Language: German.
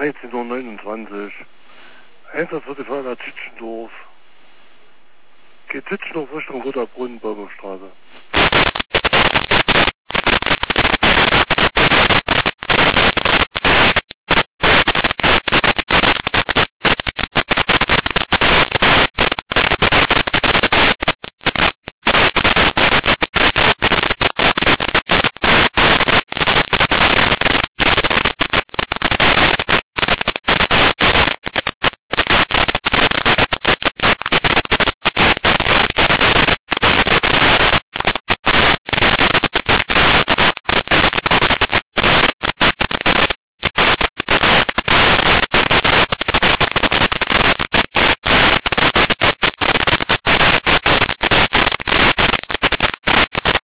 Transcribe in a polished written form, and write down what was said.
13:29 Uhr. Einsatz wird die Feuerwehr Titschendorf. Geht Titschendorf Richtung Roter Brunnen, Baumerstraße.